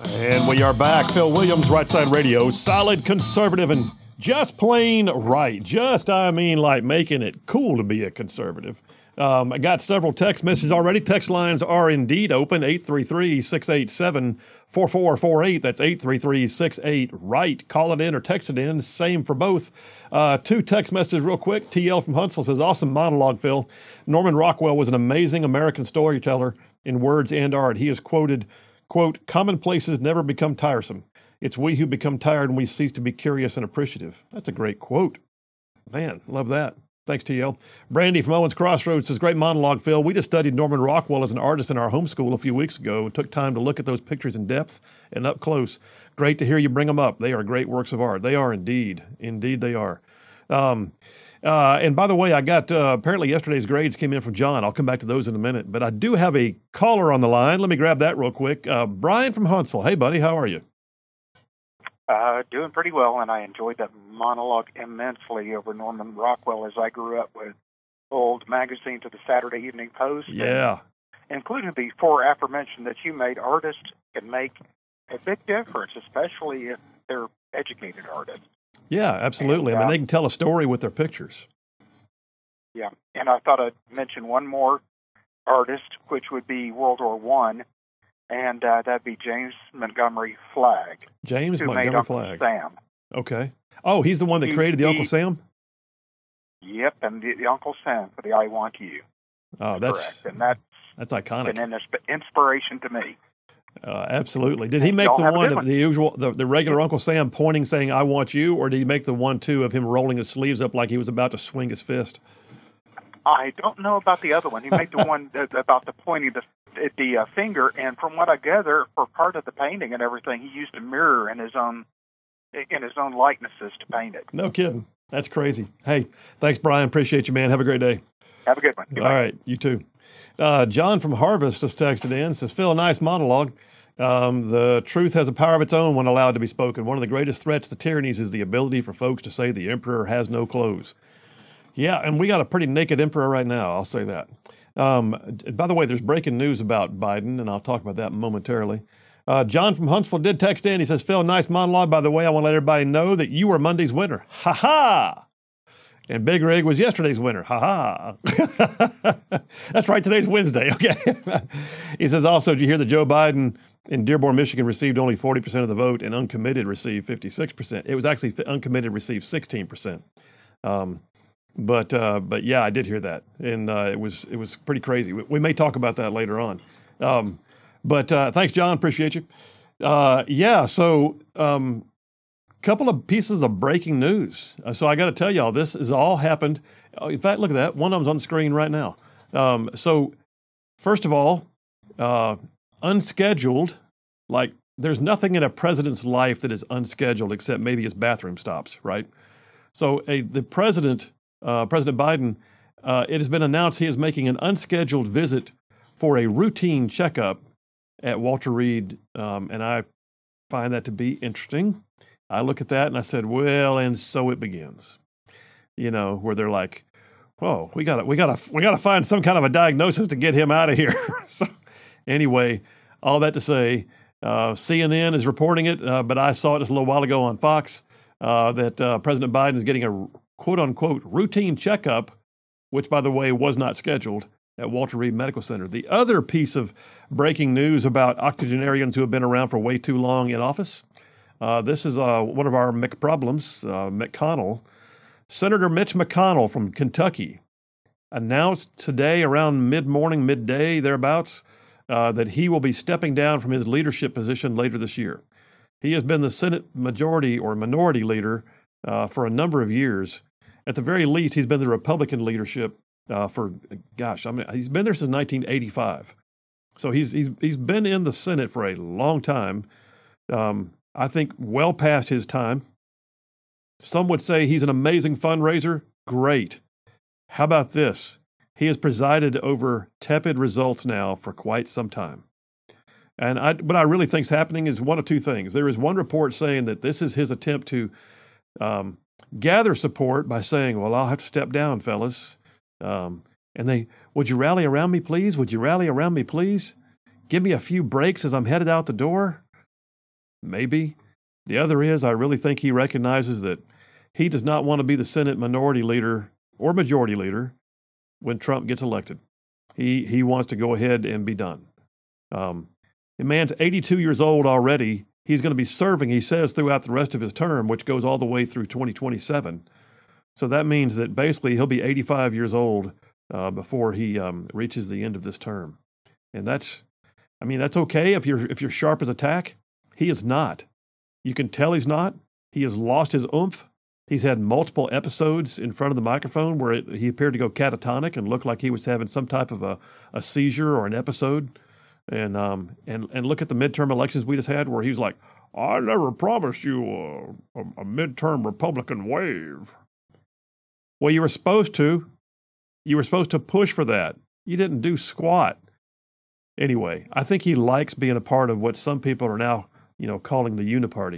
And we are back. Phil Williams, Right Side Radio. Solid conservative and just plain right. Like making it cool to be a conservative. I got several text messages already. Text lines are indeed open. 833-687-4448. That's 833-68-RIGHT. Call it in or text it in. Same for both. Two text messages real quick. TL from Huntsville says, awesome monologue, Phil. Norman Rockwell was an amazing American storyteller in words and art. He is quoted, quote, commonplaces never become tiresome. It's we who become tired when we cease to be curious and appreciative. That's a great quote. Man, love that. Thanks, TL. Brandy from Owens Crossroads says, great monologue, Phil. We just studied Norman Rockwell as an artist in our homeschool a few weeks ago. Took time to look at those pictures in depth and up close. Great to hear you bring them up. They are great works of art. They are indeed. Indeed they are. And by the way, I got, apparently yesterday's grades came in from John. I'll come back to those in a minute. But I do have a caller on the line. Let me grab that real quick. Brian from Huntsville. Hey, buddy, how are you? Doing pretty well, and I enjoyed that monologue immensely over Norman Rockwell as I grew up with old magazines of the Saturday Evening Post. Yeah. Including the four aforementioned that you made, artists can make a big difference, especially if they're educated artists. Yeah, absolutely. And, they can tell a story with their pictures. Yeah, and I thought I'd mention one more artist, which would be World War I. And that'd be James Montgomery Flagg. James Montgomery Flagg. Sam. Okay. Oh, he's the one that created the Uncle Sam? Yep, and the Uncle Sam for the I Want You. Oh, that's correct. And that's iconic. Been an inspiration to me. Absolutely. Did he make the one, the usual, the regular Uncle Sam pointing, saying, I want you, or did he make the one, too, of him rolling his sleeves up like he was about to swing his fist? I don't know about the other one. He made the one about the pointing the finger, and from what I gather, for part of the painting and everything, he used a mirror in his own likenesses to paint it. No kidding. That's crazy. Hey, thanks, Brian. Appreciate you, man. Have a great day. Have a good one. Goodbye. All right, you too. John from Harvest just texted in, says, Phil, a nice monologue. The truth has a power of its own when allowed to be spoken. One of the greatest threats to tyrannies is the ability for folks to say the emperor has no clothes. Yeah, and we got a pretty naked emperor right now, I'll say that. By the way, there's breaking news about Biden, and I'll talk about that momentarily. John from Huntsville did text in. He says, Phil, nice monologue. By the way, I want to let everybody know that you were Monday's winner. Ha-ha! And Big Rig was yesterday's winner. Ha-ha! That's right, today's Wednesday. Okay. He says, also, did you hear that Joe Biden in Dearborn, Michigan received only 40% of the vote and uncommitted received 56%? It was actually uncommitted received 16%. But yeah, I did hear that, and it was pretty crazy. We may talk about that later on. But thanks, John. Appreciate you. Yeah. So couple of pieces of breaking news. So I got to tell y'all, this has all happened. In fact, look at that. One of them's on the screen right now. So first of all, unscheduled. Like there's nothing in a president's life that is unscheduled except maybe his bathroom stops, right? So the president. President Biden, it has been announced he is making an unscheduled visit for a routine checkup at Walter Reed, and I find that to be interesting. I look at that and I said, well, and so it begins. You know, where they're like, whoa, we gotta find some kind of a diagnosis to get him out of here. So, anyway, all that to say, CNN is reporting it, but I saw it just a little while ago on Fox that President Biden is getting a quote-unquote routine checkup, which, by the way, was not scheduled at Walter Reed Medical Center. The other piece of breaking news about octogenarians who have been around for way too long in office, this is one of our McProblems, McConnell. Senator Mitch McConnell from Kentucky announced today around mid-morning, midday, thereabouts, that he will be stepping down from his leadership position later this year. He has been the Senate majority or minority leader for a number of years. At the very least, he's been the Republican leadership he's been there since 1985. So he's been in the Senate for a long time. I think well past his time. Some would say he's an amazing fundraiser. Great. How about this? He has presided over tepid results now for quite some time. And what I really think is happening is one of two things. There is one report saying that this is his attempt to gather support by saying, well, I'll have to step down, fellas. Would you rally around me, please? Would you rally around me, please? Give me a few breaks as I'm headed out the door. Maybe. The other is I really think he recognizes that he does not want to be the Senate minority leader or majority leader when Trump gets elected. He wants to go ahead and be done. The man's 82 years old already. He's going to be serving, he says, throughout the rest of his term, which goes all the way through 2027. So that means that basically he'll be 85 years old before he reaches the end of this term. And that's okay if you're sharp as a tack. He is not. You can tell he's not. He has lost his oomph. He's had multiple episodes in front of the microphone where he appeared to go catatonic and looked like he was having some type of a seizure or an episode. And look at the midterm elections we just had where he was like, I never promised you a midterm Republican wave. Well, you were supposed to. You were supposed to push for that. You didn't do squat. Anyway, I think he likes being a part of what some people are now, calling the uniparty.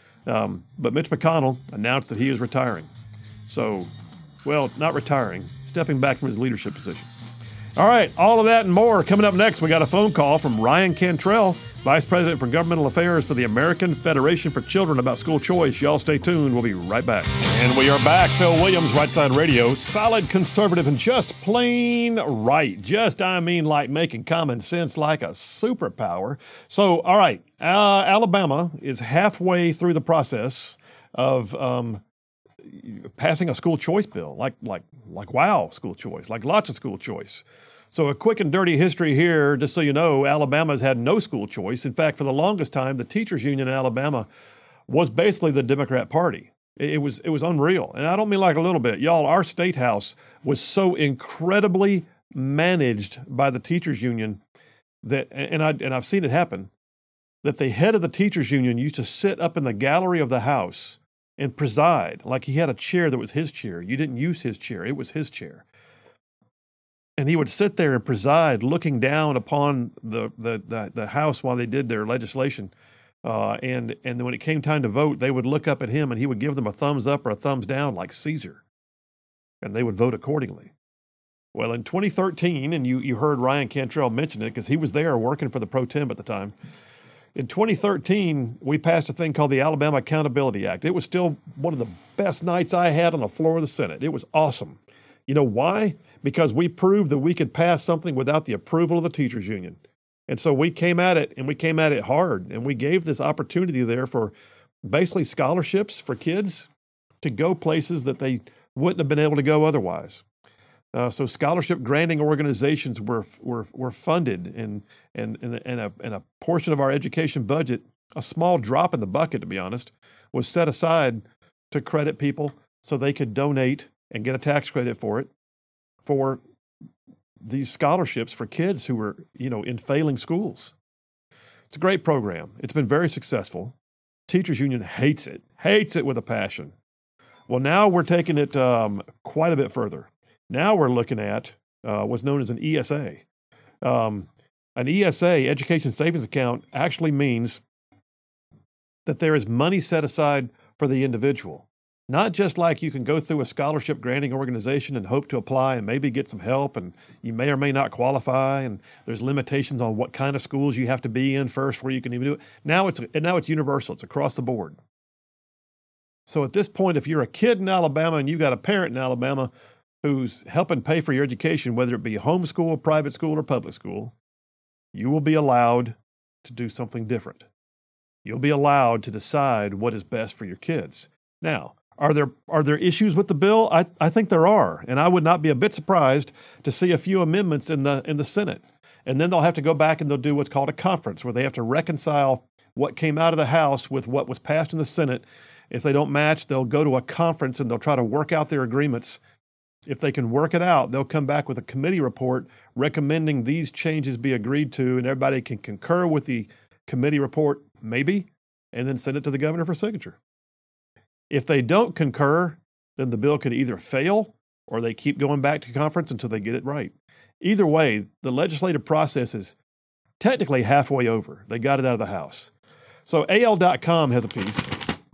But Mitch McConnell announced that he is retiring. So, well, not retiring, stepping back from his leadership position. All right, all of that and more coming up next. We got a phone call from Ryan Cantrell, Vice President for Governmental Affairs for the American Federation for Children, about school choice. Y'all stay tuned. We'll be right back. And we are back. Phil Williams, Right Side Radio. Solid conservative and just plain right. Like making common sense like a superpower. So, all right, Alabama is halfway through the process of passing a school choice bill. Wow, school choice, like lots of school choice. So a quick and dirty history here, just so you know, Alabama's had no school choice. In fact, for the longest time, the teachers union in Alabama was basically the Democrat Party. It was unreal. And I don't mean like a little bit. Y'all, our state house was so incredibly managed by the teachers union that, and I've seen it happen, that the head of the teachers union used to sit up in the gallery of the house and preside, like he had a chair that was his chair. You didn't use his chair. It was his chair. And he would sit there and preside, looking down upon the House while they did their legislation. And then when it came time to vote, they would look up at him and he would give them a thumbs up or a thumbs down like Caesar. And they would vote accordingly. Well, in 2013, and you heard Ryan Cantrell mention it because he was there working for the pro tem at the time. In 2013, we passed a thing called the Alabama Accountability Act. It was still one of the best nights I had on the floor of the Senate. It was awesome. You know why? Because we proved that we could pass something without the approval of the teachers union. And so we came at it, and we came at it hard, and we gave this opportunity there for basically scholarships for kids to go places that they wouldn't have been able to go otherwise. So scholarship granting organizations were funded, and a portion of our education budget, a small drop in the bucket, to be honest, was set aside to credit people so they could donate and get a tax credit for it, for these scholarships for kids who were, in failing schools. It's a great program. It's been very successful. Teachers union hates it with a passion. Well, now we're taking it quite a bit further. Now we're looking at what's known as an ESA. An ESA, Education Savings Account, actually means that there is money set aside for the individual. Not just like you can go through a scholarship granting organization and hope to apply and maybe get some help, and you may or may not qualify, and there's limitations on what kind of schools you have to be in first before you can even do it. Now it's universal. It's across the board. So at this point, if you're a kid in Alabama and you've got a parent in Alabama who's helping pay for your education, whether it be homeschool, private school, or public school, you will be allowed to do something different. You'll be allowed to decide what is best for your kids. Now, are there issues with the bill? I think there are, and I would not be a bit surprised to see a few amendments in the Senate. And then they'll have to go back and they'll do what's called a conference, where they have to reconcile what came out of the House with what was passed in the Senate. If they don't match, they'll go to a conference and they'll try to work out their agreements. If they can work it out, they'll come back with a committee report recommending these changes be agreed to, and everybody can concur with the committee report, maybe, and then send it to the governor for signature. If they don't concur, then the bill could either fail or they keep going back to conference until they get it right. Either way, the legislative process is technically halfway over. They got it out of the House. So AL.com has a piece.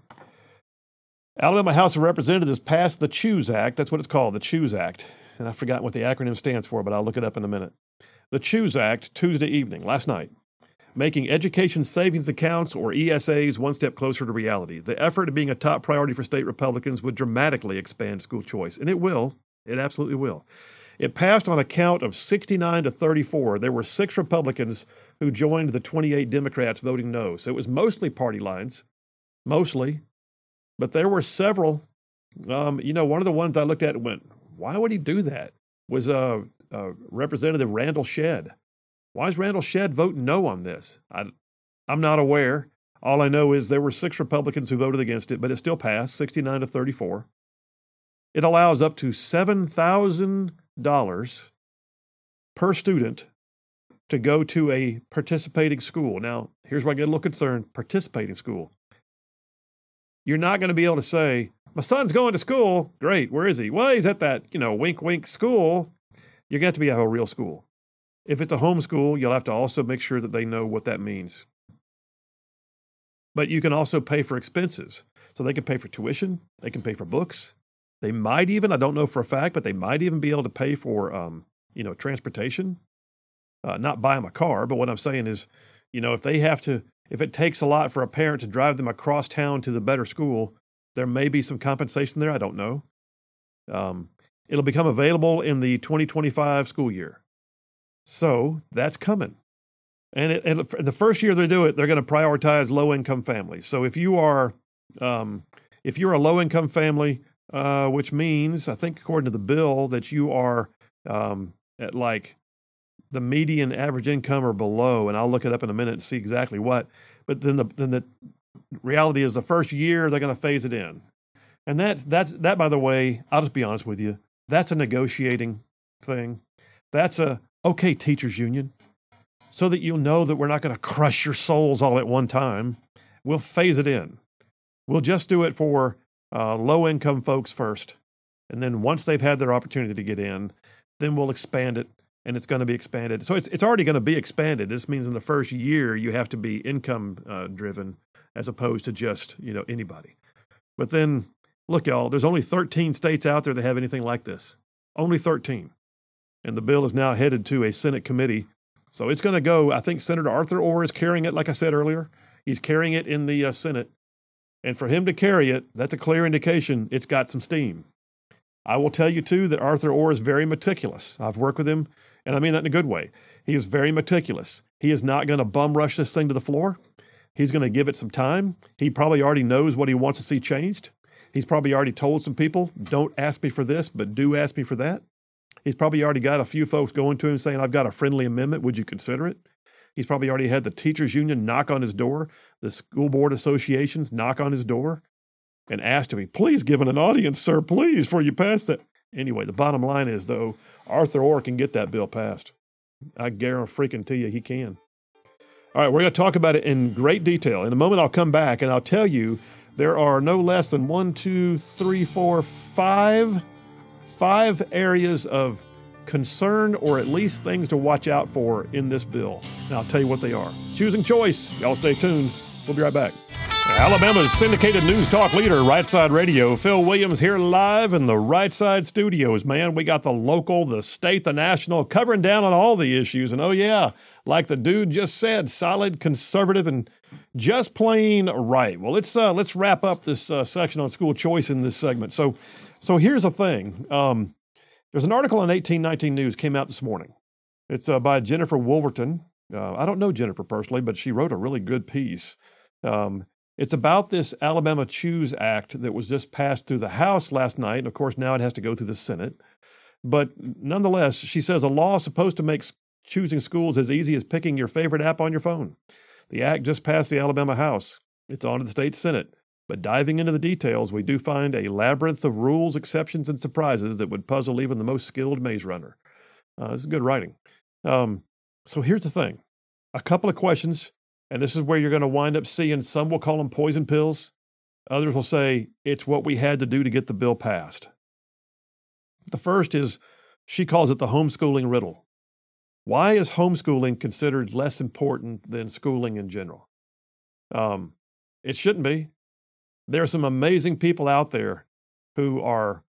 Alabama House of Representatives passed the CHOOSE Act. That's what it's called, the CHOOSE Act. And I forgot what the acronym stands for, but I'll look it up in a minute. The CHOOSE Act, Tuesday evening, last night. making education savings accounts, or ESAs, one step closer to reality. The effort of being a top priority for state Republicans would dramatically expand school choice, and it will. It absolutely will. It passed on a count of 69 to 34. There were 6 Republicans who joined the 28 Democrats voting no. So it was mostly party lines, mostly. But there were several. One of the ones I looked at and went, why would he do that? Was Representative Randall Shedd. Why is Randall Shedd voting no on this? I'm not aware. All I know is there were 6 Republicans who voted against it, but it still passed, 69 to 34. It allows up to $7,000 per student to go to a participating school. Now, here's where I get a little concerned. Participating school. You're not going to be able to say, my son's going to school. Great. Where is he? Well, he's at that, wink, wink school. You're going to have to be at a real school. If it's a homeschool, you'll have to also make sure that they know what that means. But you can also pay for expenses. So they can pay for tuition. They can pay for books. They might even, I don't know for a fact, but they might even be able to pay for, transportation. Not buy them a car, but what I'm saying is, if it takes a lot for a parent to drive them across town to the better school, there may be some compensation there. I don't know. It'll become available in the 2025 school year. So that's coming. And the first year they do it, they're going to prioritize low-income families. So if you're a low-income family, which means, I think according to the bill, that you are at like the median average income or below, and I'll look it up in a minute and see exactly what. But then the reality is the first year they're going to phase it in, and that. By the way, I'll just be honest with you. That's a negotiating thing. That's okay, teachers union, so that you'll know that we're not going to crush your souls all at one time. We'll phase it in. We'll just do it for low-income folks first, and then once they've had their opportunity to get in, then we'll expand it, and it's going to be expanded. So it's already going to be expanded. This means in the first year you have to be income driven as opposed to just anybody. But then, look, y'all, there's only 13 states out there that have anything like this. Only 13. And the bill is now headed to a Senate committee. So it's going to go, I think Senator Arthur Orr is carrying it, like I said earlier. He's carrying it in the Senate. And for him to carry it, that's a clear indication it's got some steam. I will tell you, too, that Arthur Orr is very meticulous. I've worked with him, and I mean that in a good way. He is very meticulous. He is not going to bum rush this thing to the floor. He's going to give it some time. He probably already knows what he wants to see changed. He's probably already told some people, don't ask me for this, but do ask me for that. He's probably already got a few folks going to him saying, I've got a friendly amendment. Would you consider it? He's probably already had the teachers union knock on his door, the school board associations knock on his door and asked him, please give it an audience, sir, please, before you pass that. Anyway, the bottom line is, though, Arthur Orr can get that bill passed. I guarantee you he can. All right, we're going to talk about it in great detail. In a moment, I'll come back and I'll tell you there are no less than 5 areas of concern or at least things to watch out for in this bill. And I'll tell you what they are. Choosing choice. Y'all stay tuned. We'll be right back. Alabama's syndicated news talk leader, Right Side Radio. Phil Williams here live in the Right Side studios. Man, we got the local, the state, the national, covering down on all the issues. And oh yeah, like the dude just said, solid, conservative, and just plain right. Well, let's wrap up this section on school choice in this segment. So here's the thing. There's an article on 1819 News came out this morning. It's by Jennifer Wolverton. I don't know Jennifer personally, but she wrote a really good piece. It's about this Alabama Choose Act that was just passed through the House last night. And of course, now it has to go through the Senate. But nonetheless, she says a law is supposed to make choosing schools as easy as picking your favorite app on your phone. The act just passed the Alabama House. It's on to the state Senate. But diving into the details, we do find a labyrinth of rules, exceptions, and surprises that would puzzle even the most skilled maze runner. This is good writing. So here's the thing. A couple of questions. And this is where you're going to wind up seeing some will call them poison pills. Others will say it's what we had to do to get the bill passed. The first is, she calls it the homeschooling riddle. Why is homeschooling considered less important than schooling in general? It shouldn't be. There are some amazing people out there who are,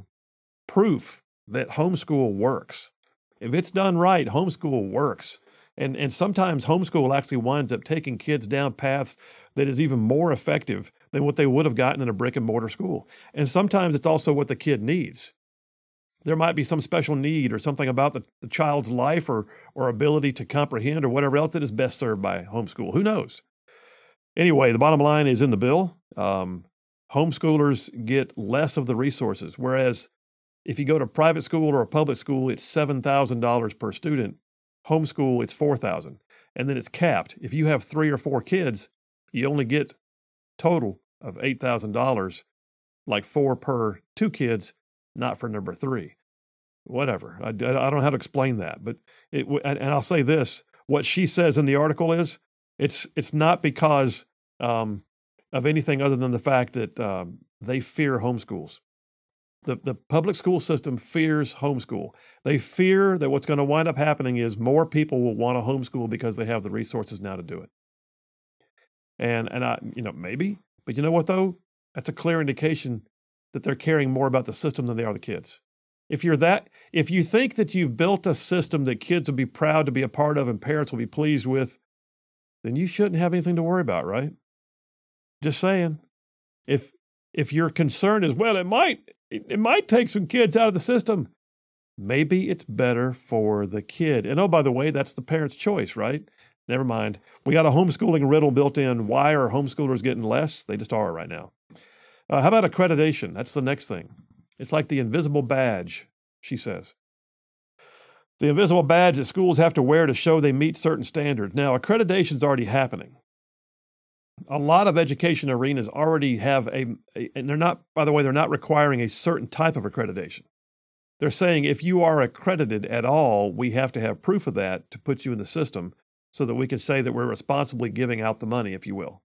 proof that homeschool works. If it's done right, homeschool works. And sometimes homeschool actually winds up taking kids down paths that is even more effective than what they would have gotten in a brick and mortar school. And sometimes it's also what the kid needs. There might be some special need or something about the child's life or ability to comprehend or whatever else that is best served by homeschool. Who knows? Anyway, the bottom line is in the bill. Homeschoolers get less of the resources, whereas if you go to private school or a public school, it's $7,000 per student. Homeschool, it's $4,000, and then it's capped. If you have 3 or 4 kids, you only get total of $8,000, like 4 per 2 kids, not for number 3. Whatever. I don't know how to explain that, but and I'll say this: what she says in the article is it's not because of anything other than the fact that they fear homeschools. The public school system fears homeschool. They fear that what's going to wind up happening is more people will want to homeschool because they have the resources now to do it. And I, maybe, but you know what though? That's a clear indication that they're caring more about the system than they are the kids. If you think that you've built a system that kids will be proud to be a part of and parents will be pleased with, then you shouldn't have anything to worry about, right? Just saying. If your concern is, well, it might take some kids out of the system, maybe it's better for the kid. And oh, by the way, that's the parent's choice, right? Never mind. We got a homeschooling riddle built in. Why are homeschoolers getting less? They just are right now. How about accreditation? That's the next thing. It's like the invisible badge, she says. The invisible badge that schools have to wear to show they meet certain standards. Now, accreditation is already happening. A lot of education arenas already have and they're not, by the way, they're not requiring a certain type of accreditation. They're saying if you are accredited at all, we have to have proof of that to put you in the system so that we can say that we're responsibly giving out the money, if you will.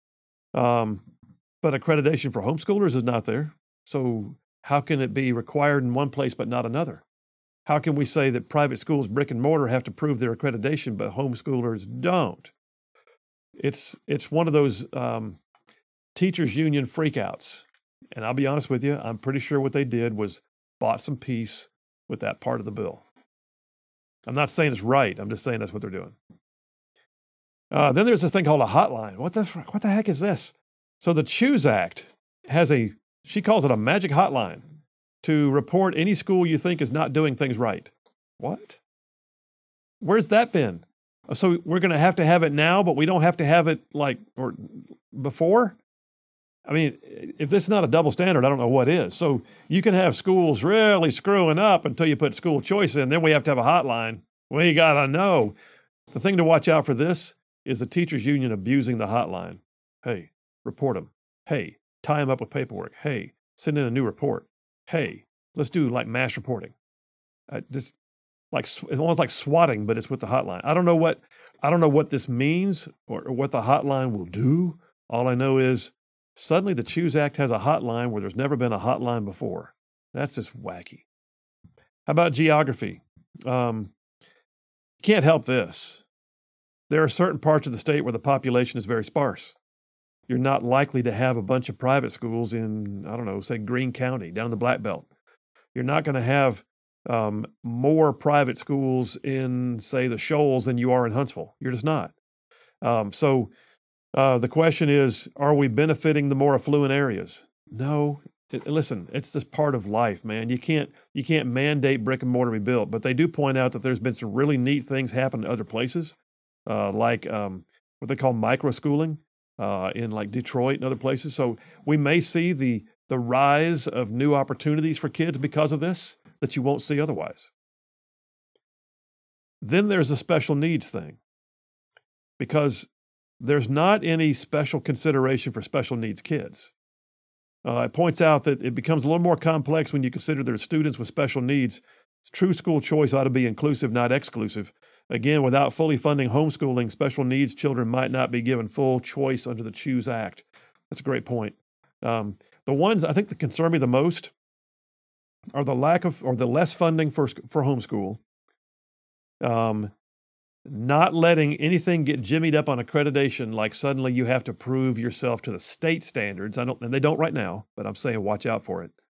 But accreditation for homeschoolers is not there. So how can it be required in one place but not another? How can we say that private schools, brick and mortar, have to prove their accreditation, but homeschoolers don't? It's one of those teachers union freakouts. And I'll be honest with you, I'm pretty sure what they did was bought some peace with that part of the bill. I'm not saying it's right. I'm just saying that's what they're doing. Then there's this thing called a hotline. What the heck is this? So the CHOOSE Act has she calls it a magic hotline to report any school you think is not doing things right. What? Where's that been? So we're going to have it now, but we don't have to have it or before? I mean, if this is not a double standard, I don't know what is. So you can have schools really screwing up until you put school choice in. Then we have to have a hotline. We got to know. The thing to watch out for this is the teachers union abusing the hotline. Hey, report them. Hey, tie them up with paperwork. Hey, send in a new report. Hey, let's do mass reporting. It's almost like swatting, but it's with the hotline. I don't know what this means or what the hotline will do. All I know is suddenly the CHOOSE Act has a hotline where there's never been a hotline before. That's just wacky. How about geography? Can't help this. There are certain parts of the state where the population is very sparse. You're not likely to have a bunch of private schools in, say Greene County, down in the Black Belt. You're not going to have more private schools in, say, the Shoals than you are in Huntsville. You're just not. So the question is, are we benefiting the more affluent areas? No. Listen, it's just part of life, man. You can't mandate brick and mortar be built, but they do point out that there's been some really neat things happen in other places, like what they call micro-schooling in Detroit and other places. So we may see the rise of new opportunities for kids because of this that you won't see otherwise. Then there's the special needs thing, because there's not any special consideration for special needs kids. It points out that it becomes a little more complex when you consider there's students with special needs. True school choice ought to be inclusive, not exclusive. Again, without fully funding homeschooling, special needs children might not be given full choice under the CHOOSE Act. That's a great point. The ones I think that concern me the most are the lack of or the less funding for homeschool, not letting anything get jimmied up on accreditation, like suddenly you have to prove yourself to the state standards. And they don't right now, but I'm saying watch out for it.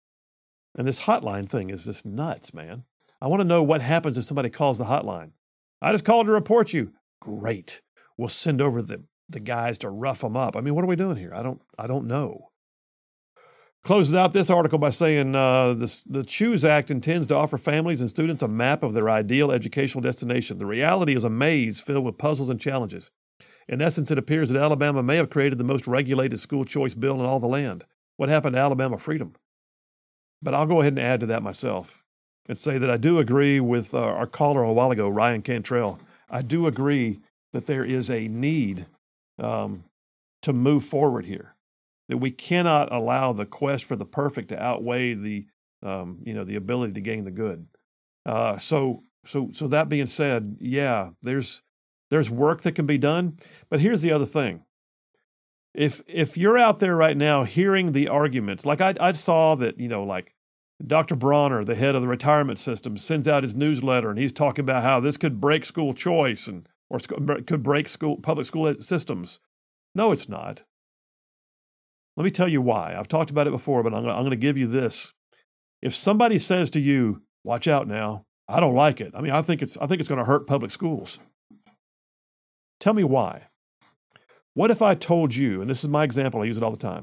And this hotline thing is just nuts, man. I want to know what happens if somebody calls the hotline. I just called to report you. Great. We'll send over the guys to rough them up. I mean, what are we doing here? I don't know. Closes out this article by saying the CHOOSE Act intends to offer families and students a map of their ideal educational destination. The reality is a maze filled with puzzles and challenges. In essence, it appears that Alabama may have created the most regulated school choice bill in all the land. What happened to Alabama freedom? But I'll go ahead and add to that myself and say that I do agree with our caller a while ago, Ryan Cantrell. I do agree that there is a need to move forward here. That we cannot allow the quest for the perfect to outweigh the ability to gain the good. So that being said, yeah, there's work that can be done. But here's the other thing: if you're out there right now hearing the arguments, like I saw that, like Dr. Bronner, the head of the retirement system, sends out his newsletter, and he's talking about how this could break school choice or could break public school systems. No, it's not. Let me tell you why. I've talked about it before, but I'm going to give you this. If somebody says to you, "Watch out now, I don't like it. I think it's going to hurt public schools." Tell me why. What if I told you, and this is my example, I use it all the time.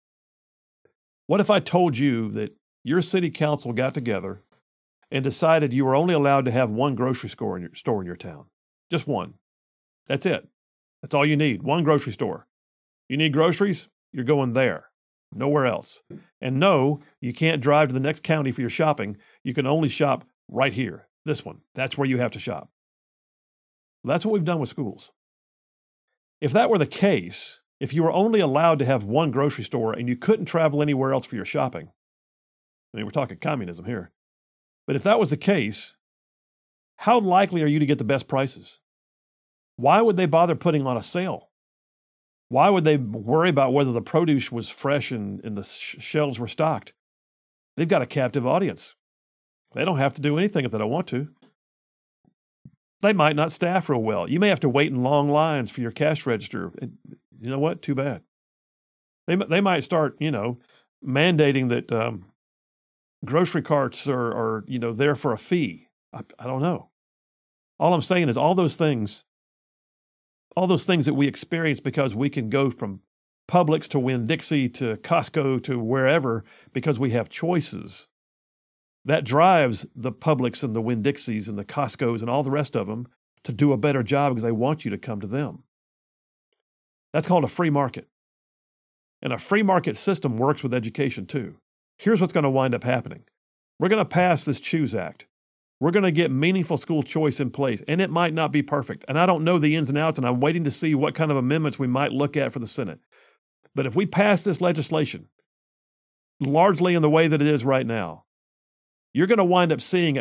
What if I told you that your city council got together and decided you were only allowed to have one grocery store in your town? Just one. That's it. That's all you need. One grocery store. You need groceries? You're going there, nowhere else. And no, you can't drive to the next county for your shopping. You can only shop right here, this one. That's where you have to shop. Well, that's what we've done with schools. If that were the case, if you were only allowed to have one grocery store and you couldn't travel anywhere else for your shopping, we're talking communism here. But if that was the case, how likely are you to get the best prices? Why would they bother putting on a sale? Why would they worry about whether the produce was fresh and the shelves were stocked? They've got a captive audience. They don't have to do anything if they don't want to. They might not staff real well. You may have to wait in long lines for your cash register. You know what? Too bad. They might start, mandating that grocery carts are there for a fee. I don't know. All I'm saying is all those things that we experience because we can go from Publix to Winn-Dixie to Costco to wherever because we have choices. That drives the Publix and the Winn-Dixies and the Costcos and all the rest of them to do a better job because they want you to come to them. That's called a free market. And a free market system works with education too. Here's what's going to wind up happening. We're going to pass this CHOOSE Act. We're going to get meaningful school choice in place, and it might not be perfect. And I don't know the ins and outs, and I'm waiting to see what kind of amendments we might look at for the Senate. But if we pass this legislation, largely in the way that it is right now, you're going to wind up seeing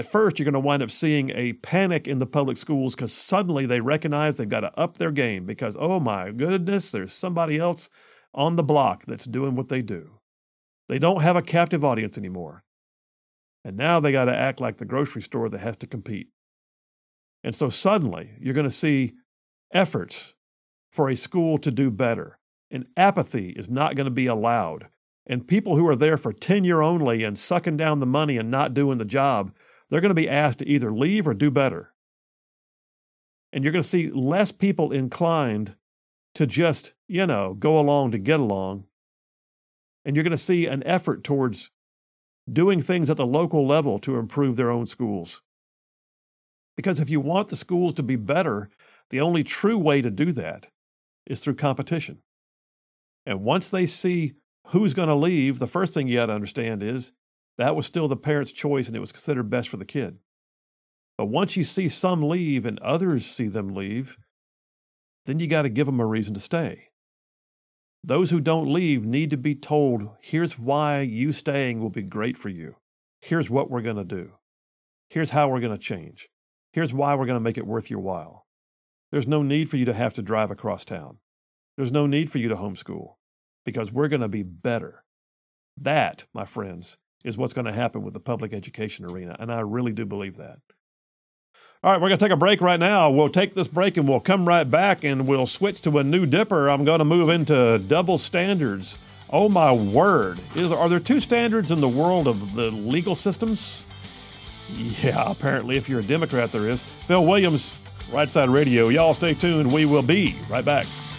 a panic in the public schools because suddenly they recognize they've got to up their game because, oh my goodness, there's somebody else on the block that's doing what they do. They don't have a captive audience anymore. And now they got to act like the grocery store that has to compete. And so suddenly you're going to see efforts for a school to do better. And apathy is not going to be allowed. And people who are there for tenure only and sucking down the money and not doing the job, they're going to be asked to either leave or do better. And you're going to see less people inclined to just, go along to get along. And you're going to see an effort towards doing things at the local level to improve their own schools. Because if you want the schools to be better, the only true way to do that is through competition. And once they see who's going to leave, the first thing you got to understand is that was still the parent's choice and it was considered best for the kid. But once you see some leave and others see them leave, then you got to give them a reason to stay. Those who don't leave need to be told, here's why you staying will be great for you. Here's what we're going to do. Here's how we're going to change. Here's why we're going to make it worth your while. There's no need for you to have to drive across town. There's no need for you to homeschool because we're going to be better. That, my friends, is what's going to happen with the public education arena, and I really do believe that. All right, we're going to take a break right now. We'll take this break and we'll come right back and we'll switch to a new dipper. I'm going to move into double standards. Oh, my word. Are there two standards in the world of the legal systems? Yeah, apparently, if you're a Democrat, there is. Phil Williams Right Side Radio. Y'all stay tuned. We will be right back.